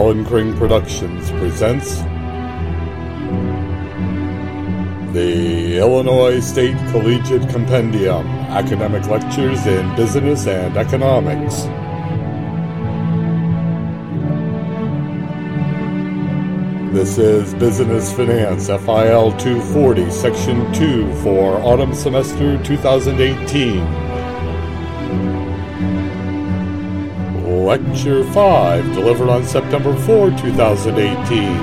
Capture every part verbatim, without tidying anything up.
Alan Kring Productions presents the Illinois State Collegiate Compendium, Academic Lectures in Business and Economics. This is Business Finance F I L two forty, Section two for Autumn Semester twenty eighteen. Lecture five, delivered on September fourth, twenty eighteen.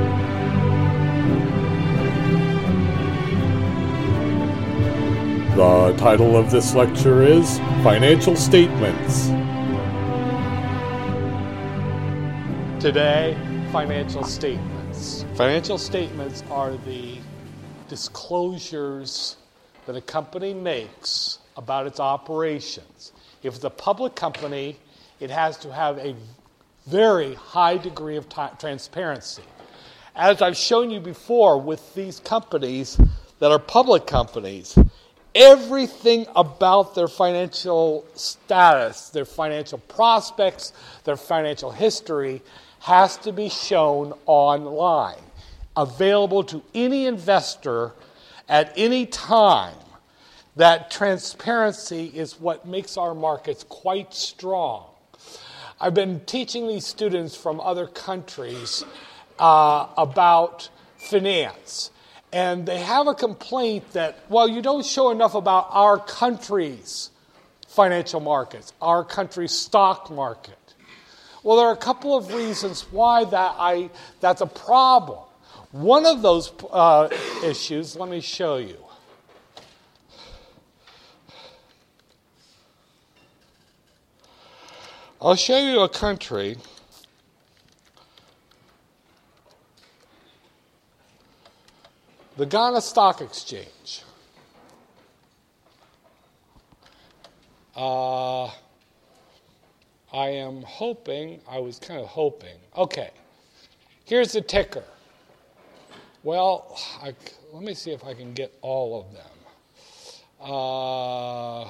The title of this lecture is Financial Statements. Today, financial statements. Financial statements are the disclosures that a company makes about its operations. If it's a public company, it has to have a very high degree of t- transparency. As I've shown you before with these companies that are public companies, everything about their financial status, their financial prospects, their financial history has to be shown online, available to any investor at any time. That transparency is what makes our markets quite strong. I've been teaching these students from other countries uh, about finance. And they have a complaint that, well, you don't show enough about our country's financial markets, our country's stock market. Well, there are a couple of reasons why that I that's a problem. One of those uh, issues, let me show you. I'll show you a country the Ghana Stock Exchange. Uh, I am hoping, I was kind of hoping. Okay, here's the ticker. Well, I, let me see if I can get all of them. Uh,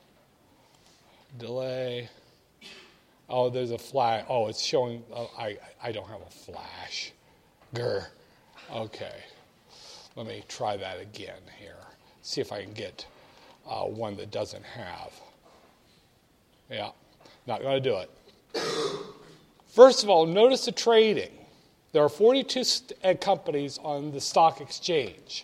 delay. Oh, there's a flash. Oh, it's showing. Oh, I, I don't have a flash. Grr. Okay. Let me try that again here. See if I can get uh, one that doesn't have. Yeah, not going to do it. First of all, notice the trading. There are forty-two st- companies on the stock exchange.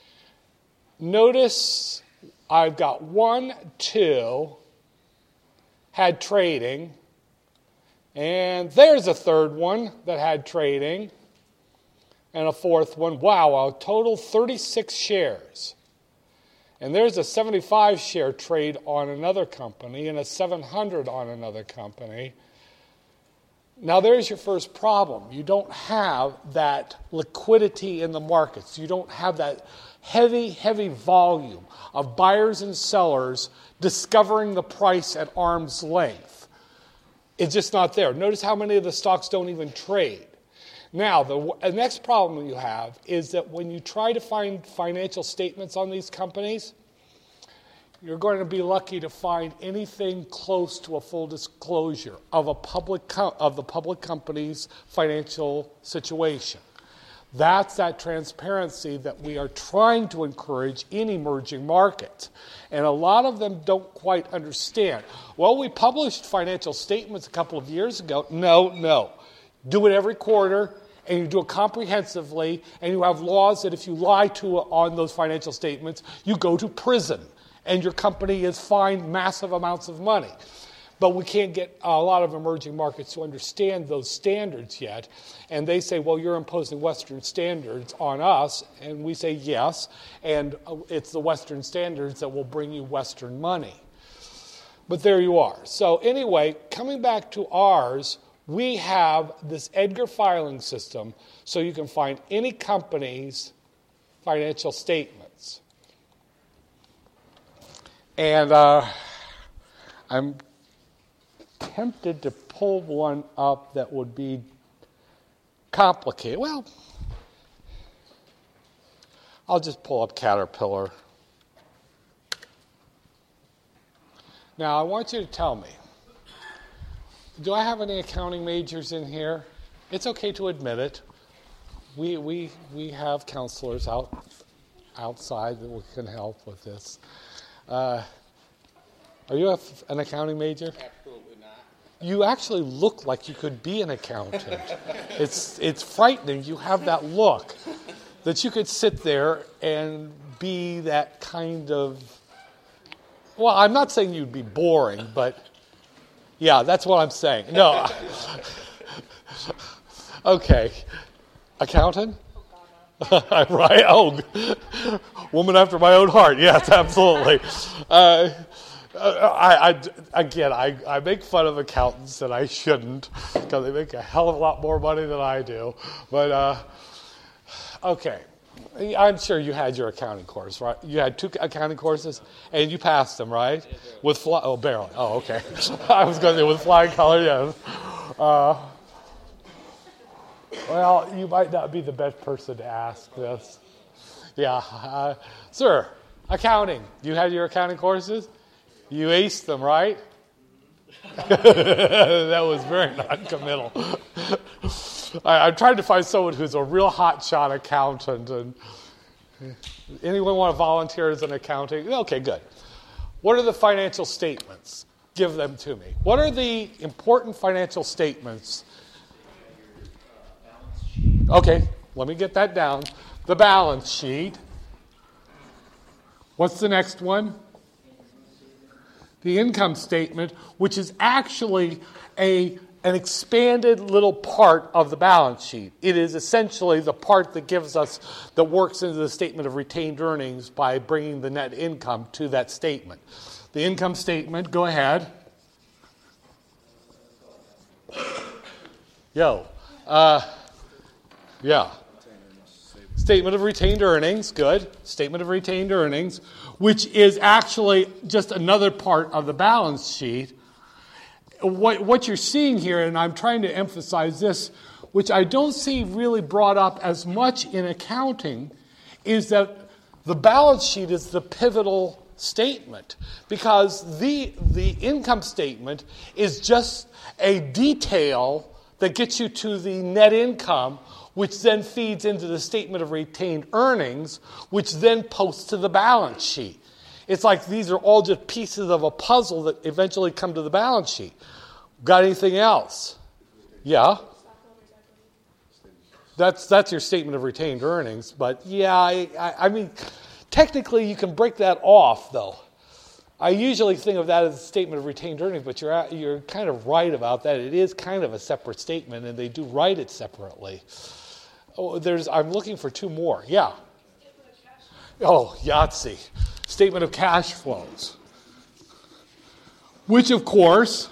Notice I've got one, two, had trading. And there's a third one that had trading. And a fourth one. Wow, a total thirty-six shares. And there's a seventy-five share trade on another company and a seven hundred on another company. Now there's your first problem. You don't have that liquidity in the markets. You don't have that heavy, heavy volume of buyers and sellers discovering the price at arm's length. It's just not there. Notice how many of the stocks don't even trade. Now, the, the next problem you have is that when you try to find financial statements on these companies, you're going to be lucky to find anything close to a full disclosure of a public co- of the public company's financial situation. That's that transparency that we are trying to encourage in emerging markets. And a lot of them don't quite understand. Well, we published financial statements a couple of years ago. No, no. Do it every quarter, and you do it comprehensively, and you have laws that if you lie to on those financial statements, you go to prison, and your company is fined massive amounts of money. But we can't get a lot of emerging markets to understand those standards yet. And they say, well, you're imposing Western standards on us. And we say, yes. And it's the Western standards that will bring you Western money. But there you are. So anyway, coming back to ours, we have this Edgar filing system so you can find any company's financial statements. And uh, I'm tempted to pull one up that would be complicated. Well, I'll just pull up Caterpillar. Now, I want you to tell me, do I have any accounting majors in here? It's okay to admit it. We we we have counselors out outside that can help with this. Uh, are you a, an accounting major? Absolutely not. You actually look like you could be an accountant. it's it's frightening. You have that look that you could sit there and be that kind of. Well, I'm not saying you'd be boring, but yeah, that's what I'm saying. No. Okay. Accountant? Right. Oh, woman after my own heart. Yes, absolutely. Uh, I, I, again, I, I make fun of accountants, and I shouldn't, because they make a hell of a lot more money than I do. But, uh, okay. I'm sure you had your accounting course, right? You had two accounting courses, and you passed them, right? With fly- Oh, barely. Oh, okay. I was going to say with flying color, yes. Uh, well, you might not be the best person to ask this. Yeah. Uh, sir, accounting. You had your accounting courses? You aced them, right? That was very non-committal. I, I'm trying to find someone who's a real hotshot accountant. And anyone want to volunteer as an accounting? Okay, good. What are the financial statements? Give them to me. What are the important financial statements? Okay, let me get that down. The balance sheet. What's the next one? The income statement, which is actually a an expanded little part of the balance sheet. It is essentially the part that gives us, that works into the statement of retained earnings by bringing the net income to that statement. The income statement, go ahead. Yo. Uh, yeah. Statement of retained earnings, good. Statement of retained earnings, which is actually just another part of the balance sheet. What, what you're seeing here, and I'm trying to emphasize this, which I don't see really brought up as much in accounting, is that the balance sheet is the pivotal statement, because the, the income statement is just a detail that gets you to the net income, which then feeds into the statement of retained earnings, which then posts to the balance sheet. It's like these are all just pieces of a puzzle that eventually come to the balance sheet. Got anything else? Yeah? That's that's your statement of retained earnings. But yeah, I, I, I mean, technically you can break that off, though. I usually think of that as a statement of retained earnings, but you're you're kind of right about that. It is kind of a separate statement, and they do write it separately. Oh, there's. I'm looking for two more. Yeah. Oh, Yahtzee. Statement of cash flows. Which, of course,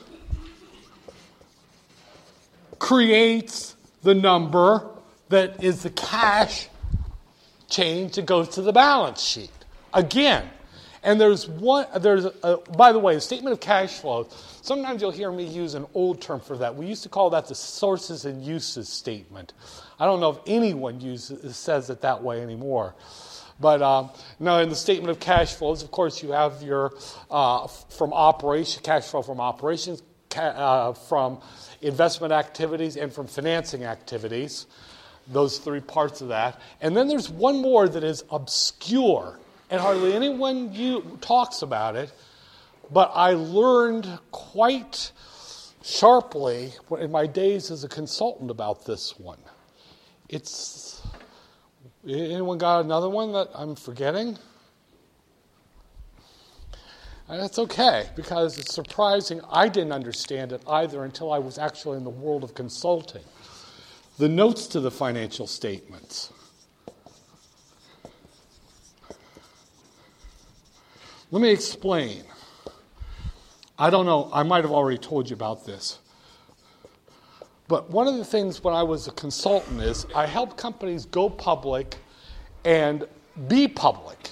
creates the number that is the cash change that goes to the balance sheet. Again, and there's one, there's a, by the way, the statement of cash flow, sometimes you'll hear me use an old term for that. We used to call that the sources and uses statement. I don't know if anyone uses, says it that way anymore. But um, now in the statement of cash flows, of course, you have your uh, from operation, cash flow from operations, ca- uh, from investment activities, and from financing activities. Those three parts of that. And then there's one more that is obscure, and hardly anyone you, talks about it, but I learned quite sharply in my days as a consultant about this one. It's, anyone got another one that I'm forgetting? And that's okay, because it's surprising I didn't understand it either until I was actually in the world of consulting. The notes to the financial statements. Let me explain. I don't know, I might have already told you about this. But one of the things when I was a consultant is I helped companies go public and be public.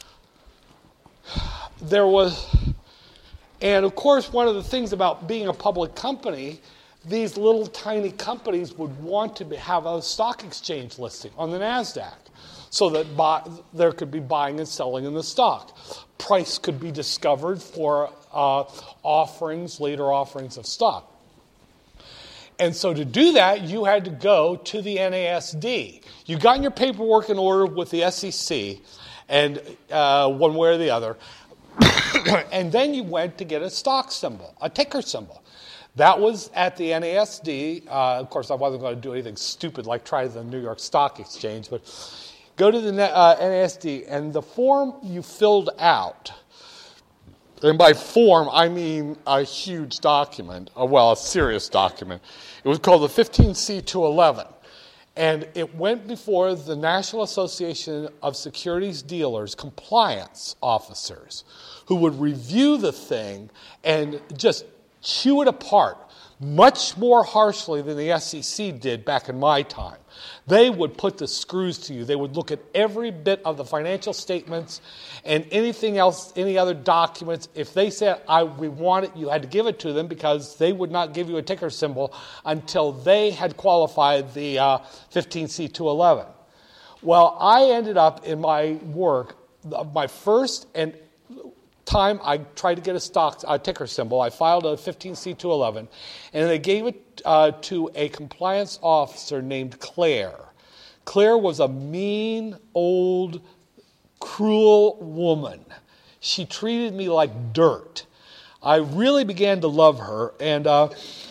There was, and of course, one of the things about being a public company, these little tiny companies would want to be, have a stock exchange listing on the NASDAQ so that buy, there could be buying and selling in the stock. Price could be discovered for uh, offerings, later offerings of stock. And so to do that, you had to go to the N A S D. You got your paperwork in order with the S E C, and uh, one way or the other. And then you went to get a stock symbol, a ticker symbol. That was at the N A S D. Uh, of course, I wasn't going to do anything stupid like try the New York Stock Exchange, but go to the uh, N A S D, and the form you filled out, and by form, I mean a huge document, uh, well, a serious document. It was called the fifteen C two eleven, and it went before the National Association of Securities Dealers compliance officers, who would review the thing and just chew it apart much more harshly than the S E C did back in my time. They would put the screws to you. They would look at every bit of the financial statements and anything else, any other documents. If they said, I, we want it, you had to give it to them, because they would not give you a ticker symbol until they had qualified the uh, fifteen C two eleven. Well, I ended up in my work, my first and time I tried to get a stock a ticker symbol, I filed a fifteen C two eleven, and they gave it uh, to a compliance officer named Claire. Claire was a mean, old, cruel woman. She treated me like dirt. I really began to love her, and uh,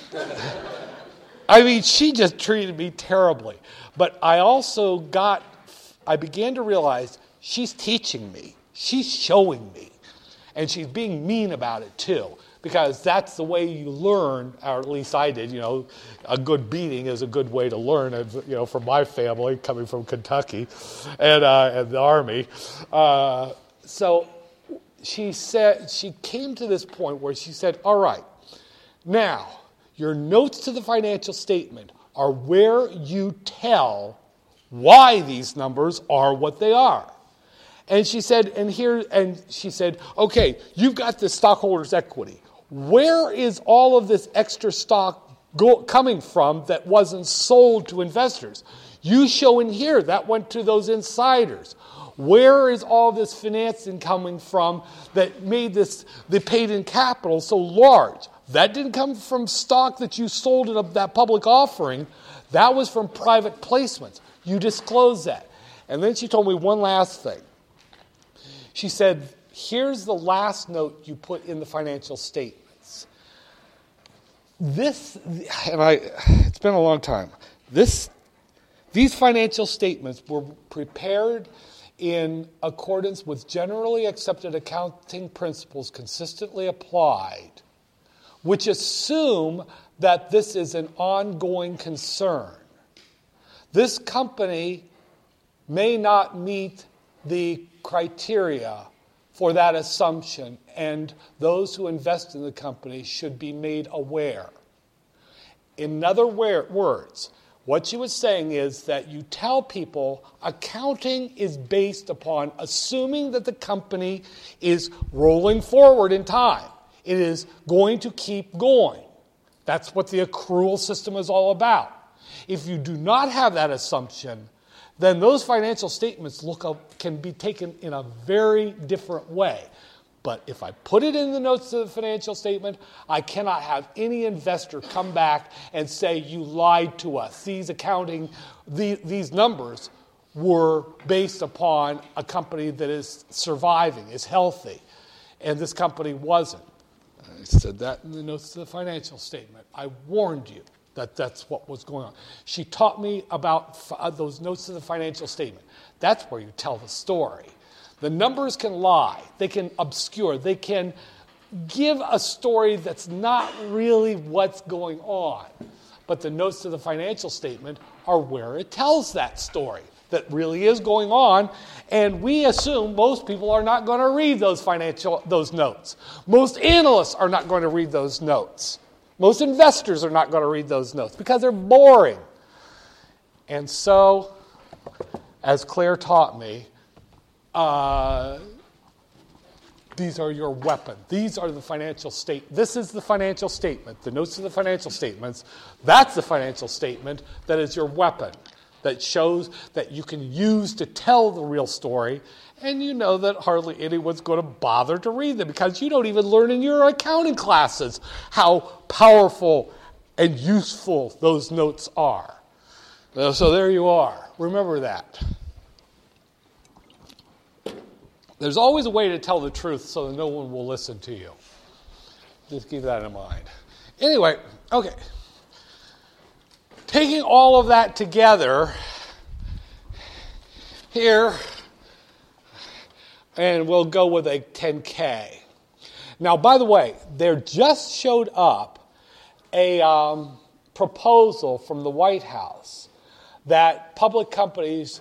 I mean, she just treated me terribly. But I also got, I began to realize she's teaching me. She's showing me. And she's being mean about it, too, because that's the way you learn, or at least I did. You know, a good beating is a good way to learn, you know, from my family, coming from Kentucky and, uh, and the Army. Uh, so she said, she came to this point where she said, all right, now, your notes to the financial statement are where you tell why these numbers are what they are. And she said, and here, and she said, okay, you've got this stockholders' equity. Where is all of this extra stock go, coming from that wasn't sold to investors? You show in here that went to those insiders. Where is all this financing coming from that made this the paid-in capital so large? That didn't come from stock that you sold in a, that public offering. That was from private placements. You disclose that. And then she told me one last thing. She said, here's the last note you put in the financial statements. This, and I, it's been a long time. This, these financial statements were prepared in accordance with generally accepted accounting principles consistently applied, which assume that this is an ongoing concern. This company may not meet the criteria for that assumption, and those who invest in the company should be made aware. In other words, what she was saying is that you tell people accounting is based upon assuming that the company is rolling forward in time. It is going to keep going. That's what the accrual system is all about. If you do not have that assumption, then those financial statements look up, can be taken in a very different way. But if I put it in the notes of the financial statement, I cannot have any investor come back and say, you lied to us. These accounting, the, these numbers were based upon a company that is surviving, is healthy, and this company wasn't. I said that in the notes of the financial statement. I warned you that that's what was going on. She taught me about f- those notes of the financial statement. That's where you tell the story. The numbers can lie. They can obscure. They can give a story that's not really what's going on. But the notes to the financial statement are where it tells that story that really is going on. And we assume most people are not going to read those financial those notes. Most analysts are not going to read those notes. Most investors are not going to read those notes because they're boring. And so, as Claire taught me, uh, these are your weapon. These are the financial state. This is the financial statement. The notes of the financial statements. That's the financial statement that is your weapon, that shows that you can use to tell the real story. And you know that hardly anyone's going to bother to read them because you don't even learn in your accounting classes how powerful and useful those notes are. So there you are. Remember that. There's always a way to tell the truth so that no one will listen to you. Just keep that in mind. Anyway, okay. Taking all of that together here, and we'll go with a ten K. Now, by the way, there just showed up a um, proposal from the White House that public companies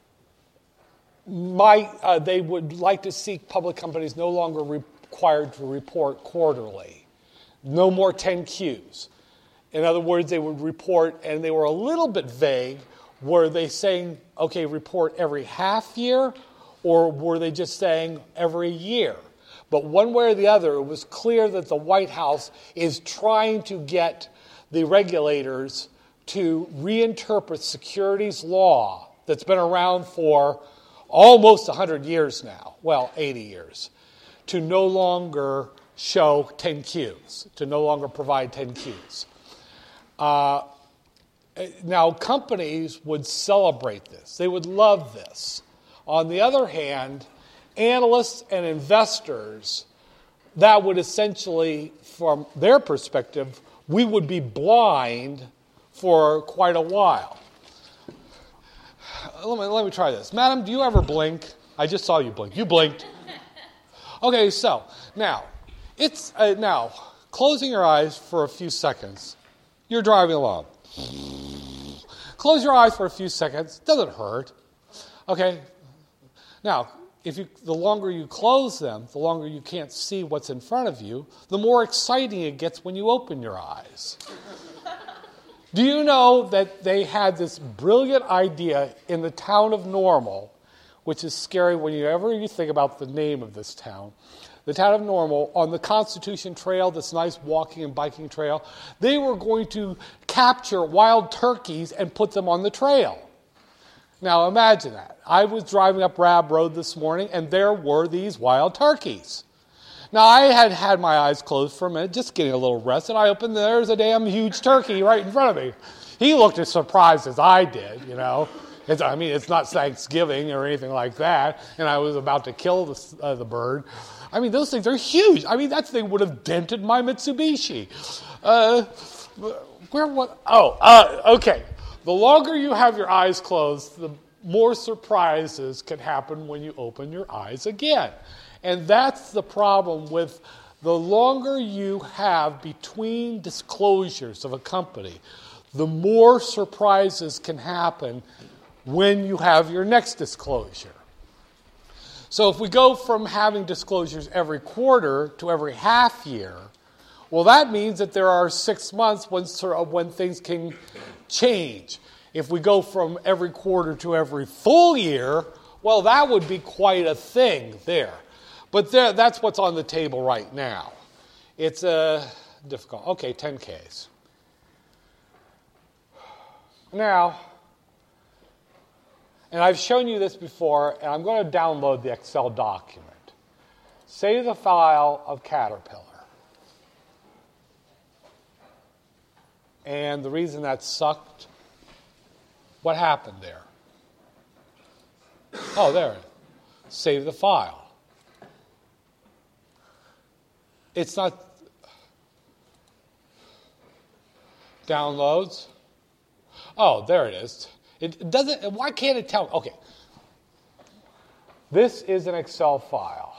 might, uh, they would like to see public companies no longer required to report quarterly. No more ten Qs. In other words, they would report, and they were a little bit vague. Were they saying, okay, report every half year, or were they just saying every year? But one way or the other, it was clear that the White House is trying to get the regulators to reinterpret securities law that's been around for almost one hundred years now, well, eighty years, to no longer show ten Qs, to no longer provide ten Qs. Uh, now, companies would celebrate this. They would love this. On the other hand, analysts and investors, that would essentially, from their perspective, we would be blind for quite a while. Let me, let me try this. Madam, do you ever blink? I just saw you blink. You blinked. Okay, so now, it's uh, now closing your eyes for a few seconds. You're driving along. Close your eyes for a few seconds. Doesn't hurt. Okay. Now, if you, the longer you close them, the longer you can't see what's in front of you, the more exciting it gets when you open your eyes. Do you know that they had this brilliant idea in the town of Normal, which is scary whenever you think about the name of this town. The town of Normal, on the Constitution Trail, this nice walking and biking trail, they were going to capture wild turkeys and put them on the trail. Now imagine that. I was driving up Rab Road this morning, and there were these wild turkeys. Now, I had had my eyes closed for a minute, just getting a little rest, and I opened, there's a damn huge turkey right in front of me. He looked as surprised as I did, you know. It's, I mean, it's not Thanksgiving or anything like that, and I was about to kill the, uh, the bird. I mean, those things are huge. I mean, that thing would have dented my Mitsubishi. Uh, where, what? Oh, uh, okay. The longer you have your eyes closed, the more surprises can happen when you open your eyes again. And that's the problem with the longer you have between disclosures of a company, the more surprises can happen when you have your next disclosure. So if we go from having disclosures every quarter to every half year, well, that means that there are six months when, when things can change. If we go from every quarter to every full year, well, that would be quite a thing there. But there, that's what's on the table right now. It's uh, difficult. Okay, ten Ks. Now, and I've shown you this before, and I'm going to download the Excel document. Save the file of Caterpillar. And the reason that sucked, what happened there? Oh, there it is. Save the file. It's not downloads. Oh, there it is. It doesn't, why can't it tell? Okay. This is an Excel file.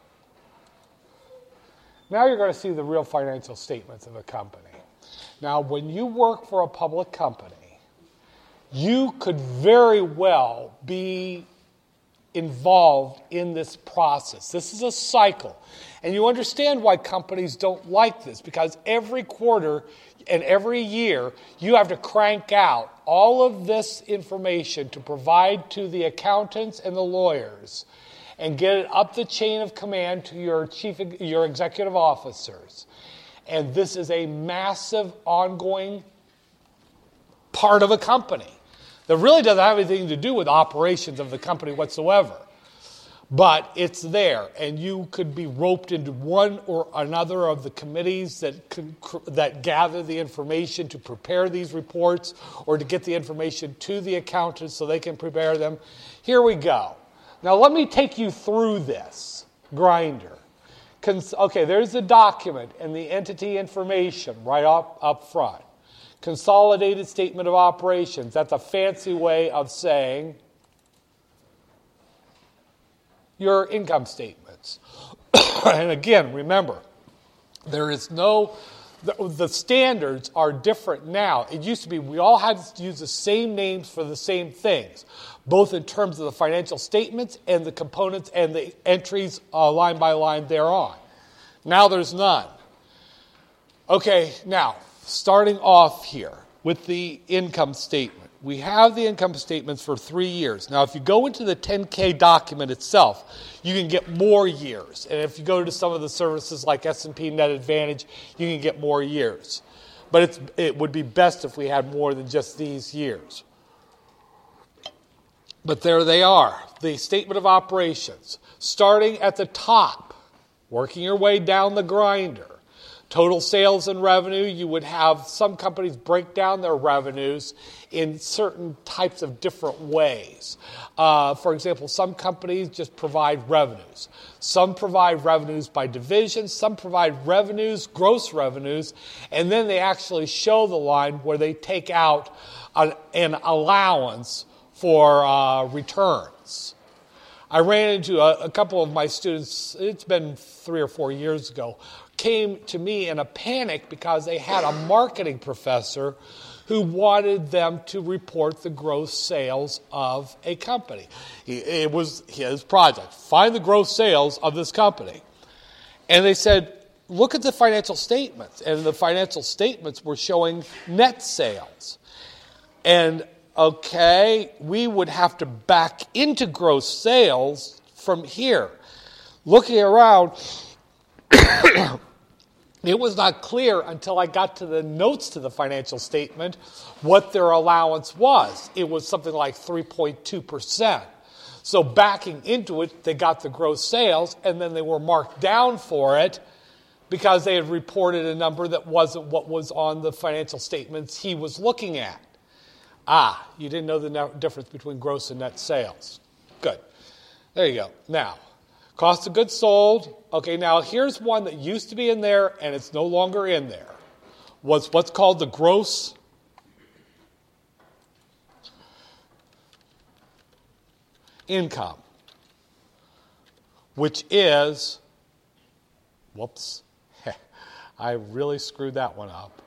Now you're going to see the real financial statements of a company. Now, when you work for a public company, you could very well be involved in this process. This is a cycle. And you understand why companies don't like this, because every quarter and every year you have to crank out all of this information to provide to the accountants and the lawyers and get it up the chain of command to your chief, your executive officers. And this is a massive ongoing part of a company that really doesn't have anything to do with operations of the company whatsoever. But it's there, and you could be roped into one or another of the committees that can, that gather the information to prepare these reports or to get the information to the accountants so they can prepare them. Here we go. Now let me take you through this grinder. Cons- okay, there's the document and the entity information right up, up front. Consolidated statement of operations. That's a fancy way of saying your income statements. And again, remember, there is no, the, the standards are different now. It used to be we all had to use the same names for the same things, both in terms of the financial statements and the components and the entries uh, line by line thereon. Now there's none. Okay, now, starting off here with the income statement. We have the income statements for three years. Now, if you go into the ten K document itself, you can get more years. And if you go to some of the services like S and P Net Advantage, you can get more years. But it's, it would be best if we had more than just these years. But there they are, the statement of operations. Starting at the top, working your way down the grinder. Total sales and revenue, you would have some companies break down their revenues in certain types of different ways. Uh, for example, some companies just provide revenues. Some provide revenues by division. Some provide revenues, gross revenues, and then they actually show the line where they take out an, an allowance for uh, returns. I ran into a, a couple of my students, it's been three or four years ago, came to me in a panic because they had a marketing professor who wanted them to report the gross sales of a company. He, it was his project. Find the gross sales of this company. And they said, look at the financial statements. And the financial statements were showing net sales. And okay, we would have to back into gross sales from here. Looking around, it was not clear until I got to the notes to the financial statement what their allowance was. It was something like three point two percent. So backing into it, they got the gross sales, and then they were marked down for it because they had reported a number that wasn't what was on the financial statements he was looking at. Ah, you didn't know the difference between gross and net sales. Good. There you go. Now, cost of goods sold. Okay, now here's one that used to be in there and it's no longer in there. Was what's called the gross income, which is, whoops, I really screwed that one up.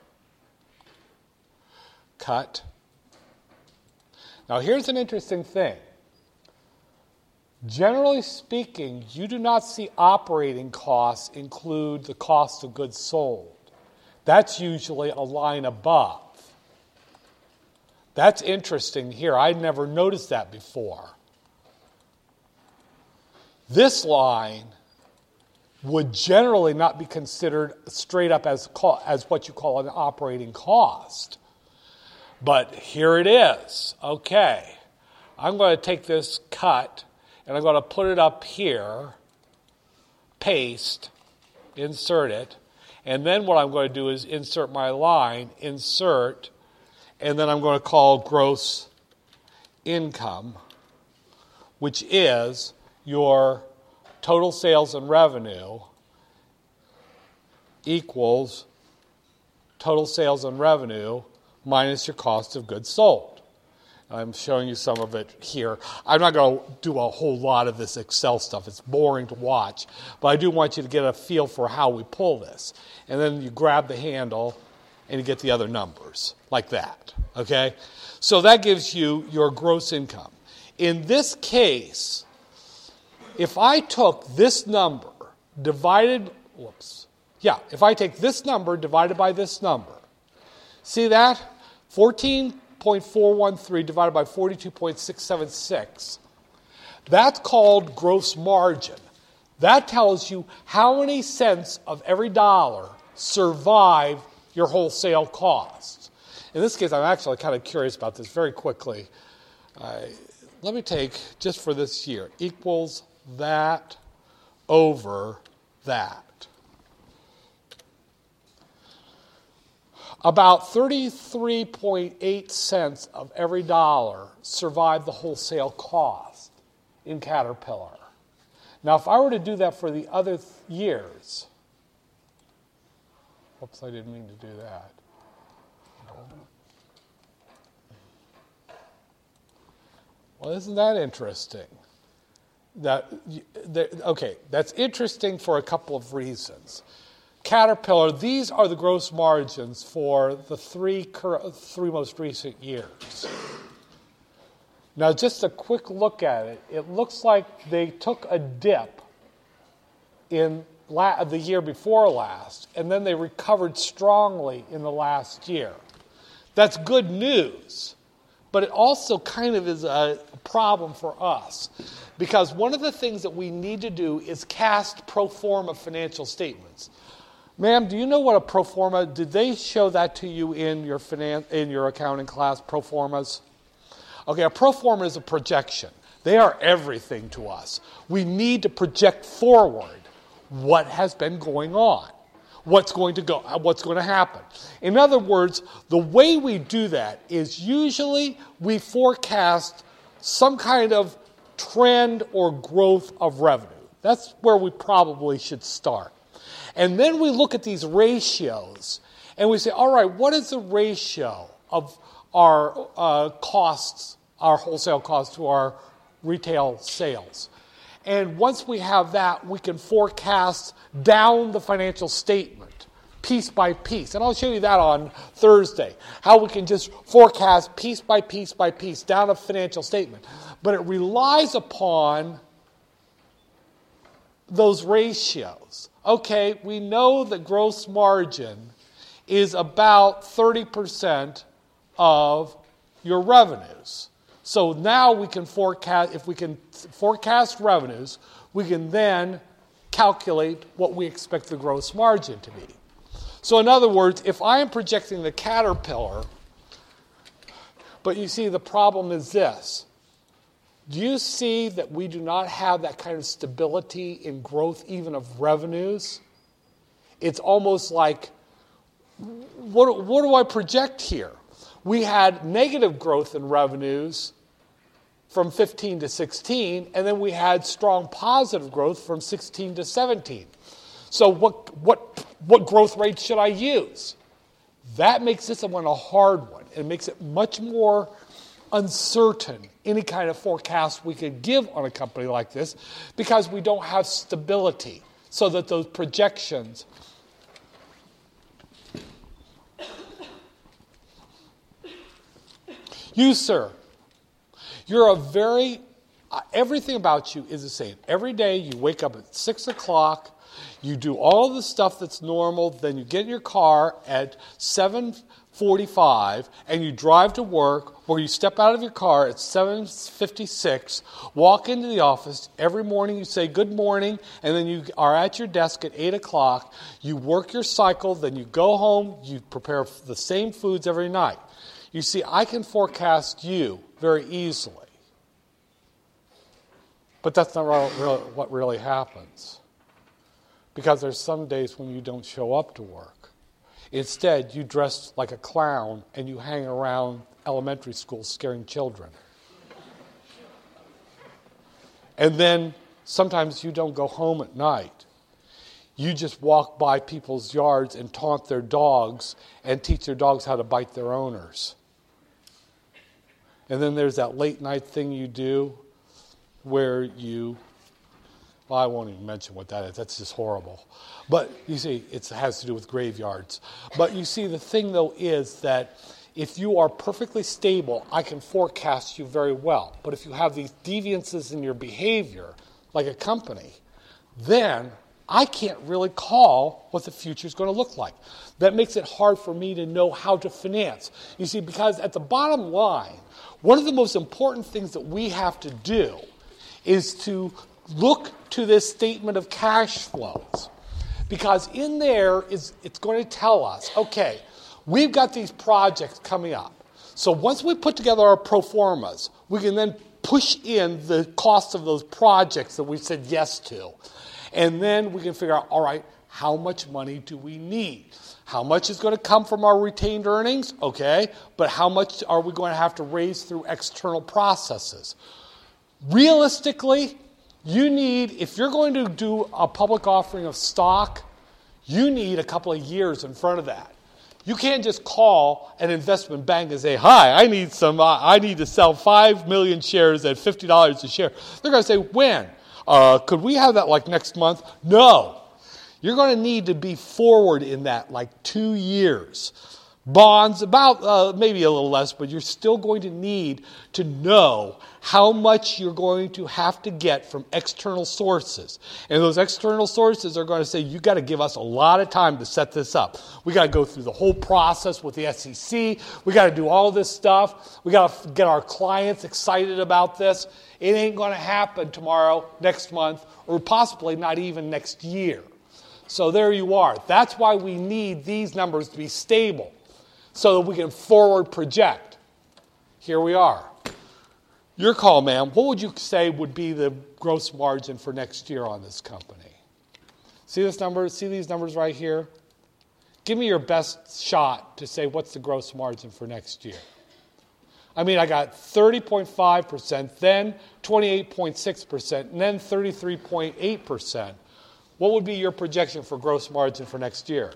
Cut. Now here's an interesting thing. Generally speaking, you do not see operating costs include the cost of goods sold. That's usually a line above. That's interesting here. I'd never noticed that before. This line would generally not be considered straight up as, as what you call an operating cost. But here it is. Okay. I'm going to take this cut and I'm going to put it up here, paste, insert it, and then what I'm going to do is insert my line, insert, and then I'm going to call gross income, which is your total sales and revenue equals total sales and revenue minus your cost of goods sold. I'm showing you some of it here. I'm not going to do a whole lot of this Excel stuff. It's boring to watch. But I do want you to get a feel for how we pull this. And then you grab the handle and you get the other numbers, like that. Okay? So that gives you your gross income. In this case, if I took this number divided, whoops, yeah, if I take this number divided by this number, see that? fourteen point four one three divided by forty-two point six seven six. That's called gross margin. That tells you how many cents of every dollar survive your wholesale costs. In this case, I'm actually kind of curious about this very quickly. Uh, let me take, just for this year, equals that over that. About thirty-three point eight cents of every dollar survived the wholesale cost in Caterpillar. Now, if I were to do that for the other th- years, whoops, I didn't mean to do that. Well, isn't that interesting? That, that okay, that's interesting for a couple of reasons. Caterpillar, these are the gross margins for the three three most recent years. Now, just a quick look at it. It looks like they took a dip in la- the year before last, and then they recovered strongly in the last year. That's good news, but it also kind of is a problem for us, because one of the things that we need to do is cast pro forma financial statements. Ma'am, do you know what a pro forma? Did they show that to you in your finan- in your accounting class? Pro formas. Okay, a pro forma is a projection. They are everything to us. We need to project forward what has been going on, what's going to go, what's going to happen. In other words, the way we do that is usually we forecast some kind of trend or growth of revenue. That's where we probably should start. And then we look at these ratios and we say, all right, what is the ratio of our uh, costs, our wholesale costs to our retail sales? And once we have that, we can forecast down the financial statement piece by piece. And I'll show you that on Thursday, how we can just forecast piece by piece by piece down a financial statement. But it relies upon those ratios. Okay, we know that gross margin is about thirty percent of your revenues. So now we can forecast, if we can forecast revenues, we can then calculate what we expect the gross margin to be. So in other words, if I am projecting the Caterpillar, but you see the problem is this. Do you see that we do not have that kind of stability in growth even of revenues? It's almost like, what, what do I project here? We had negative growth in revenues from fifteen to sixteen, and then we had strong positive growth from sixteen to seventeen. So what what what growth rate should I use? That makes this one a hard one. It makes it much more uncertain, any kind of forecast we could give on a company like this, because we don't have stability, so that those projections You, sir, you're a very, uh, everything about you is the same. Every day you wake up at six o'clock, you do all the stuff that's normal, then you get in your car at seven forty-five, and you drive to work, or you step out of your car at seven fifty-six, walk into the office. Every morning you say good morning, and then you are at your desk at eight o'clock. You work your cycle, then you go home, you prepare the same foods every night. You see, I can forecast you very easily. But that's not really what really happens. Because there's some days when you don't show up to work. Instead, you dress like a clown and you hang around elementary schools scaring children. And then sometimes you don't go home at night. You just walk by people's yards and taunt their dogs and teach their dogs how to bite their owners. And then there's that late night thing you do where you, well, I won't even mention what that is. That's just horrible. But you see, it has to do with graveyards. But you see, the thing, though, is that if you are perfectly stable, I can forecast you very well. But if you have these deviances in your behavior, like a company, then I can't really call what the future is going to look like. That makes it hard for me to know how to finance. You see, because at the bottom line, one of the most important things that we have to do is to look to this statement of cash flows. Because in there, is it's going to tell us, okay, we've got these projects coming up. So once we put together our pro formas, we can then push in the cost of those projects that we said yes to. And then we can figure out, all right, how much money do we need? How much is going to come from our retained earnings? Okay, but how much are we going to have to raise through external processes? Realistically, you need, if you're going to do a public offering of stock, you need a couple of years in front of that. You can't just call an investment bank and say, hi, I need some, uh, I need to sell five million shares at fifty dollars a share. They're going to say, when? Uh, could we have that like next month? No. You're going to need to be forward in that like two years. Bonds, about uh, maybe a little less, but you're still going to need to know how much you're going to have to get from external sources. And those external sources are going to say, you got to give us a lot of time to set this up. We got to go through the whole process with the S E C. We got to do all this stuff. We got to get our clients excited about this. It ain't going to happen tomorrow, next month, or possibly not even next year. So there you are. That's why we need these numbers to be stable so that we can forward project. Here we are. Your call, ma'am. What would you say would be the gross margin for next year on this company? See this number? See these numbers right here? Give me your best shot to say what's the gross margin for next year. I mean, I got thirty point five percent, then twenty-eight point six percent, and then thirty-three point eight percent. What would be your projection for gross margin for next year?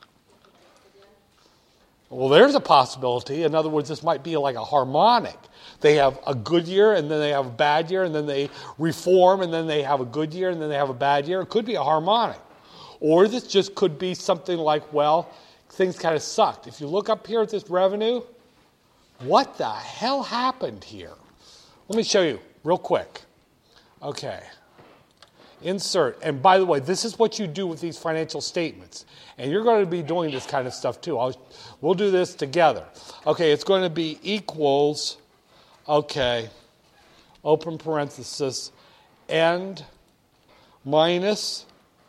Well, there's a possibility. In other words, this might be like a harmonic. They have a good year, and then they have a bad year, and then they reform, and then they have a good year, and then they have a bad year. It could be a harmonic. Or this just could be something like, well, things kind of sucked. If you look up here at this revenue, what the hell happened here? Let me show you real quick. Okay. Insert. And by the way, this is what you do with these financial statements. And you're going to be doing this kind of stuff too. I'll, we'll do this together. Okay, it's going to be equals, okay, open parenthesis, end minus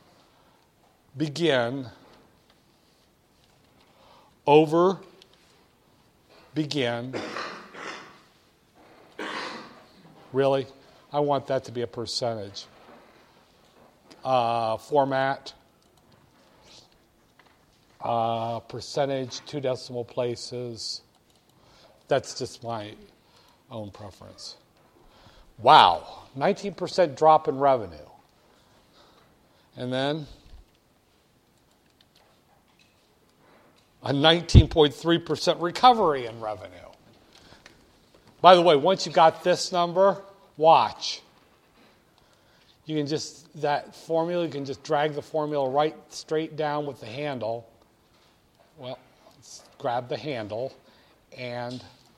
begin over begin. Really? I want that to be a percentage. Uh, format, uh, percentage, two decimal places. That's just my own preference. Wow, nineteen percent drop in revenue. And then a nineteen point three percent recovery in revenue. By the way, once you got this number, watch. You can just, that formula, you can just drag the formula right straight down with the handle. Well, let's grab the handle and,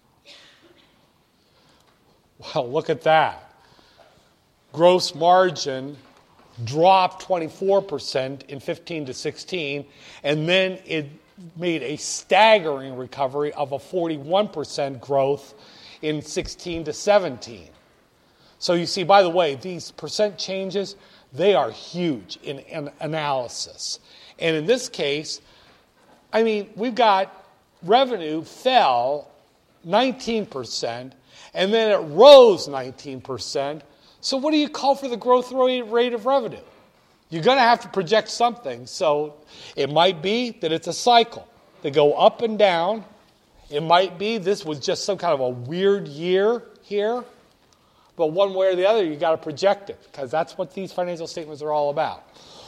well, look at that. Gross margin dropped twenty-four percent in fifteen to sixteen, and then it made a staggering recovery of a forty-one percent growth in sixteen to seventeen. So you see, by the way, these percent changes, they are huge in, in analysis. And in this case, I mean, we've got revenue fell nineteen percent, and then it rose nineteen percent. So what do you call for the growth rate of revenue? You're going to have to project something. So it might be that it's a cycle. They go up and down. It might be this was just some kind of a weird year here. But one way or the other, you've got to project it, because that's what these financial statements are all about.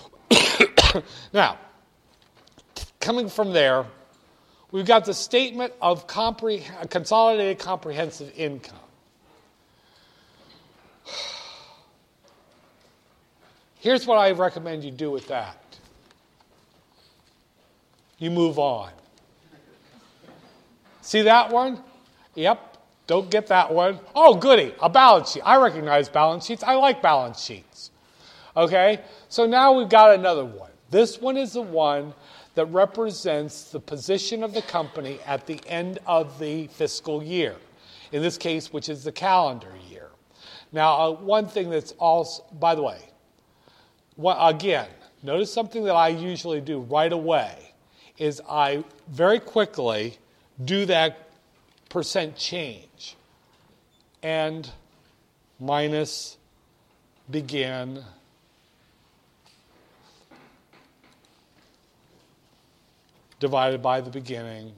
Now, coming from there, we've got the statement of compre- consolidated comprehensive income. Here's what I recommend you do with that. You move on. See that one? Yep. Don't get that one. Oh, goody, a balance sheet. I recognize balance sheets. I like balance sheets. Okay? So now we've got another one. This one is the one that represents the position of the company at the end of the fiscal year. In this case, which is the calendar year. Now, uh, one thing that's also, by the way, well, again, notice something that I usually do right away is I very quickly do that percent change. And minus begin divided by the beginning.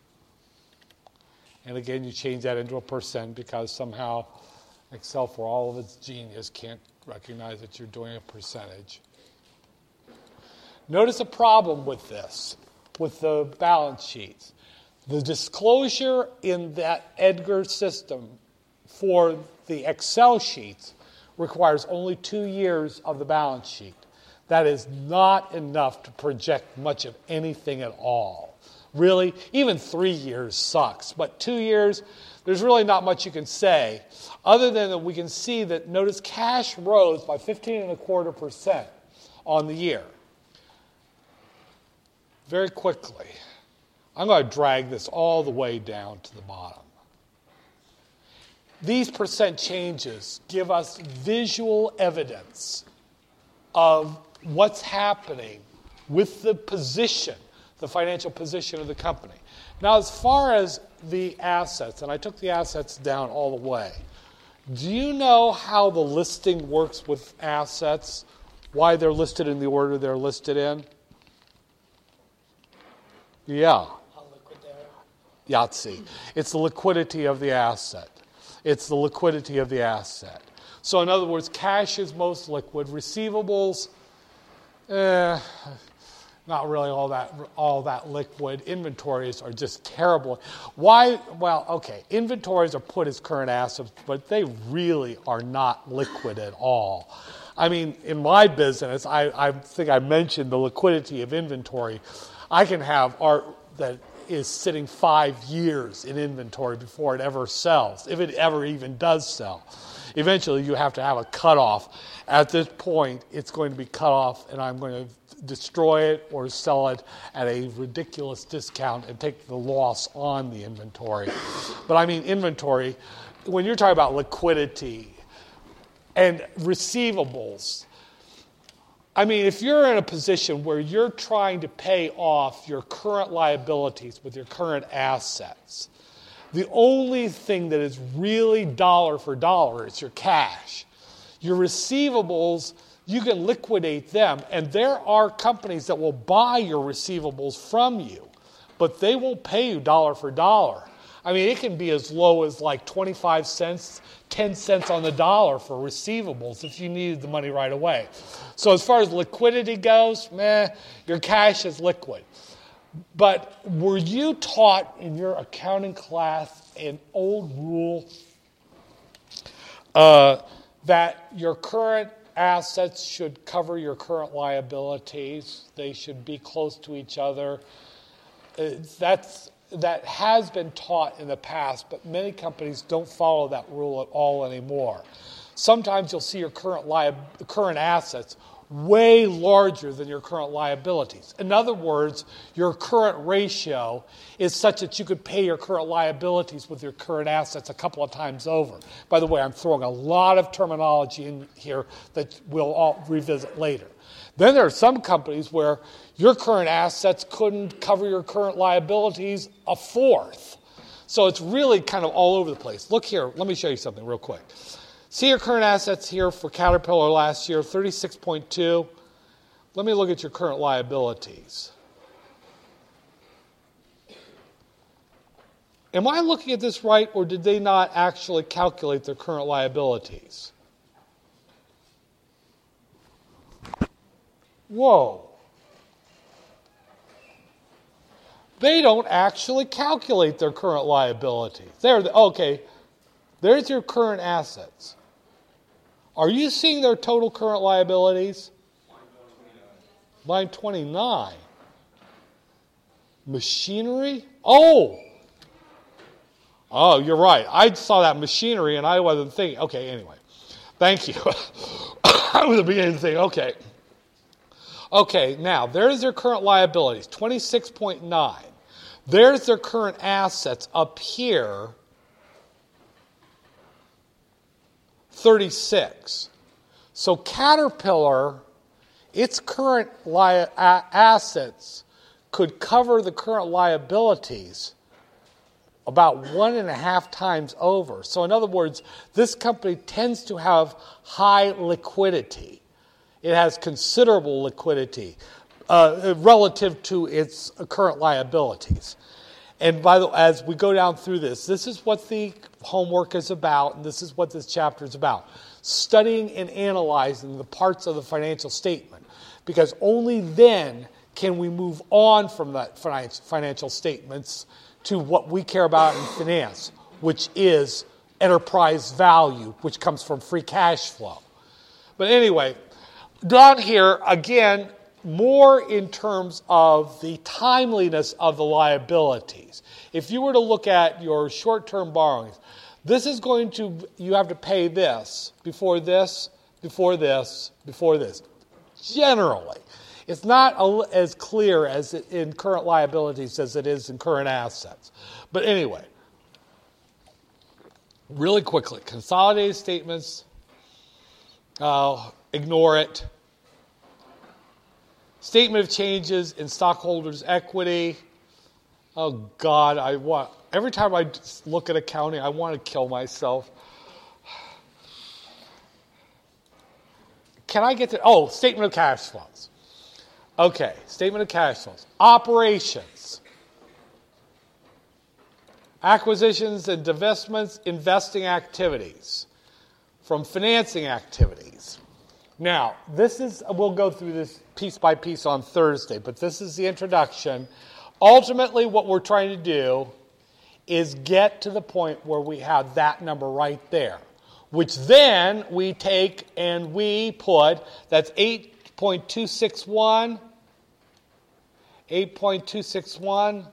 And again, you change that into a percent because somehow Excel, for all of its genius, can't recognize that you're doing a percentage. Notice a problem with this, with the balance sheets. The disclosure in that Edgar system for the Excel sheets requires only two years of the balance sheet. That is not enough to project much of anything at all. Really, even three years sucks, but two years, there's really not much you can say, other than that we can see that, notice cash rose by fifteen and a quarter percent on the year. Very quickly, I'm going to drag this all the way down to the bottom. These percent changes give us visual evidence of what's happening with the position, the financial position of the company. Now, as far as the assets, and I took the assets down all the way, do you know how the listing works with assets? Why they're listed in the order they're listed in? Yeah. Yahtzee. It's the liquidity of the asset. It's the liquidity of the asset. So in other words, cash is most liquid. Receivables, eh, not really all that all that liquid. Inventories are just terrible. Why? Well, okay, inventories are put as current assets, but they really are not liquid at all. I mean, in my business, I, I think I mentioned the liquidity of inventory. I can have art that is sitting five years in inventory before it ever sells, if it ever even does sell. Eventually, you have to have a cutoff. At this point, it's going to be cut off, and I'm going to destroy it or sell it at a ridiculous discount and take the loss on the inventory. But I mean, inventory, when you're talking about liquidity and receivables, I mean, if you're in a position where you're trying to pay off your current liabilities with your current assets, the only thing that is really dollar for dollar is your cash. Your receivables, you can liquidate them, and there are companies that will buy your receivables from you, but they won't pay you dollar for dollar. I mean, it can be as low as like twenty-five cents, ten cents on the dollar for receivables if you needed the money right away. So as far as liquidity goes, meh, your cash is liquid. But were you taught in your accounting class an old rule uh, that your current assets should cover your current liabilities? They should be close to each other. Uh, that's That has been taught in the past, but many companies don't follow that rule at all anymore. Sometimes you'll see your current li- current assets way larger than your current liabilities. In other words, your current ratio is such that you could pay your current liabilities with your current assets a couple of times over. By the way, I'm throwing a lot of terminology in here that we'll all revisit later. Then there are some companies where your current assets couldn't cover your current liabilities a fourth. So it's really kind of all over the place. Look here, let me show you something real quick. See your current assets here for Caterpillar last year, thirty-six point two. Let me look at your current liabilities. Am I looking at this right, or did they not actually calculate their current liabilities? Whoa. They don't actually calculate their current liabilities. There, okay, there's your current assets. Are you seeing their total current liabilities? Line twenty-nine. Machinery? Oh! Oh, you're right. I saw that machinery and I wasn't thinking. Okay, anyway. Thank you. I was beginning to think, okay. Okay, now, there's their current liabilities, twenty-six point nine. There's their current assets up here, thirty-six. So Caterpillar, its current li- a- assets could cover the current liabilities about one and a half times over. So in other words, this company tends to have high liquidity. It has considerable liquidity uh, relative to its current liabilities. And by the as we go down through this, this is what the homework is about, and this is what this chapter is about. Studying and analyzing the parts of the financial statement, because only then can we move on from that financial statements to what we care about in finance, which is enterprise value, which comes from free cash flow. But anyway, down here, again, more in terms of the timeliness of the liabilities. If you were to look at your short-term borrowings, this is going to, you have to pay this before this, before this, before this. Generally. It's not as clear as in current liabilities as it is in current assets. But anyway, really quickly, consolidated statements, uh, ignore it. Statement of changes in stockholders' equity. Oh God, I want, every time I look at accounting, I want to kill myself. Can I get to, oh, statement of cash flows. Okay, statement of cash flows. Operations. Acquisitions and divestments, investing activities from financing activities. Now, this is, we'll go through this piece by piece on Thursday, but this is the introduction. Ultimately, what we're trying to do is get to the point where we have that number right there, which then we take and we put, that's eight point two six one, eight point two six one.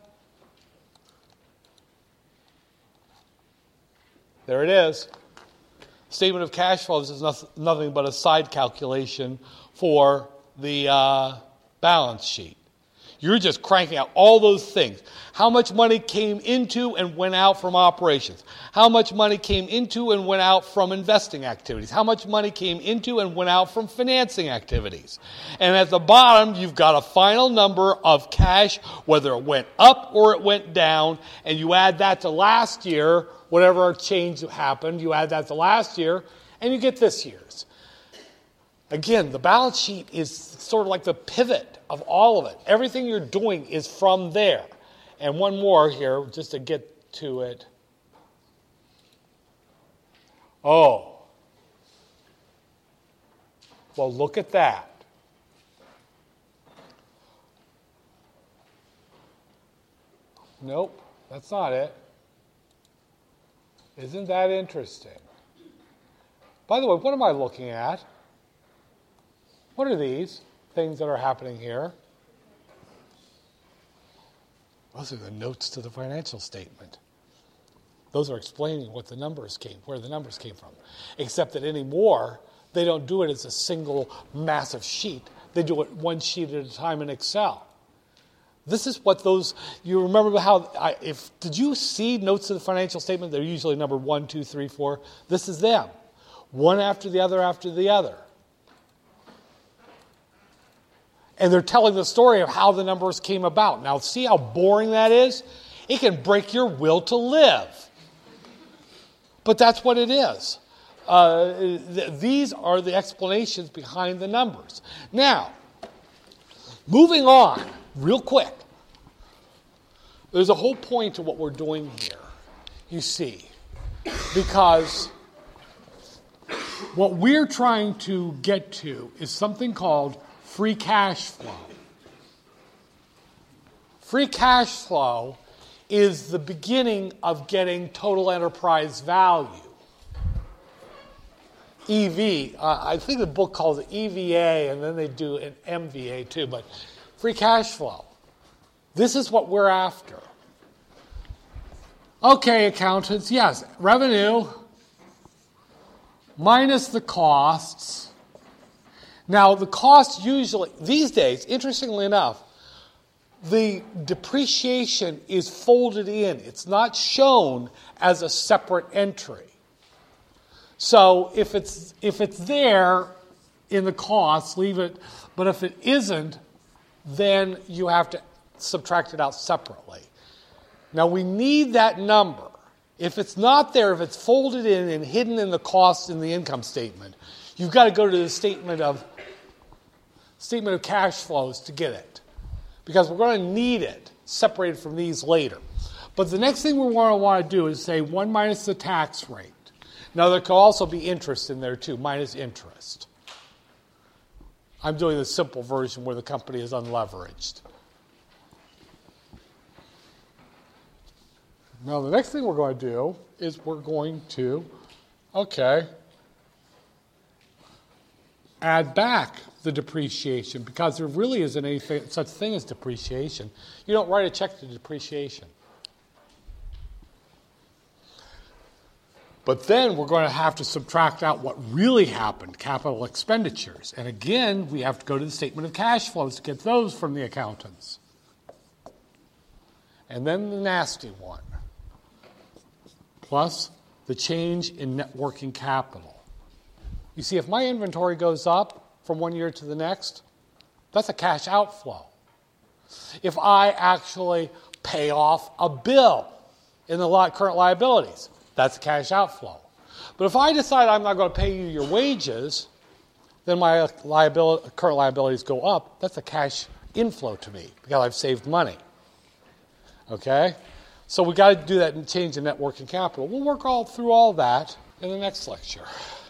There it is. Statement of cash flows is nothing but a side calculation for the uh, balance sheet. You're just cranking out all those things. How much money came into and went out from operations? How much money came into and went out from investing activities? How much money came into and went out from financing activities? And at the bottom, you've got a final number of cash, whether it went up or it went down, and you add that to last year, whatever change happened, you add that to last year, and you get this year's. Again, the balance sheet is sort of like the pivot of all of it. Everything you're doing is from there. And one more here, just to get to it. Oh. Well, look at that. Nope, that's not it. Isn't that interesting? By the way, what am I looking at? What are these things that are happening here? Those are the notes to the financial statement. Those are explaining what the numbers came, where the numbers came from. Except that anymore, they don't do it as a single massive sheet. They do it one sheet at a time in Excel. This is what those, you remember how, I, if, did you see notes to the financial statement? They're usually numbered one, two, three, four. This is them. One after the other after the other. And they're telling the story of how the numbers came about. Now, see how boring that is? It can break your will to live. But that's what it is. Uh, th- these are the explanations behind the numbers. Now, moving on, real quick. There's a whole point to what we're doing here, you see. Because what we're trying to get to is something called free cash flow. Free cash flow is the beginning of getting total enterprise value. E V, uh, I think the book calls it E V A, and then they do an M V A too, but free cash flow. This is what we're after. Okay, accountants, yes, revenue minus the costs. Now, the costs usually, these days, interestingly enough, the depreciation is folded in. It's not shown as a separate entry. So if it's if it's there in the costs, leave it. But if it isn't, then you have to subtract it out separately. Now we need that number. If it's not there, if it's folded in and hidden in the cost in the income statement, you've got to go to the statement of statement of cash flows to get it. Because we're going to need it separated from these later. But the next thing we're going to want to do is say one minus the tax rate. Now there could also be interest in there too, minus interest. I'm doing the simple version where the company is unleveraged. Now the next thing we're going to do is we're going to, okay, add back the depreciation because there really isn't anything such thing as depreciation. You don't write a check to depreciation. But then we're going to have to subtract out what really happened, capital expenditures. And again, we have to go to the statement of cash flows to get those from the accountants. And then the nasty one, plus the change in net working capital. You see, if my inventory goes up from one year to the next, that's a cash outflow. If I actually pay off a bill in the current liabilities, that's a cash outflow. But if I decide I'm not going to pay you your wages, then my liability, current liabilities go up. That's a cash inflow to me because I've saved money. Okay? So we got to do that and change the net working capital. We'll work all through all that in the next lecture.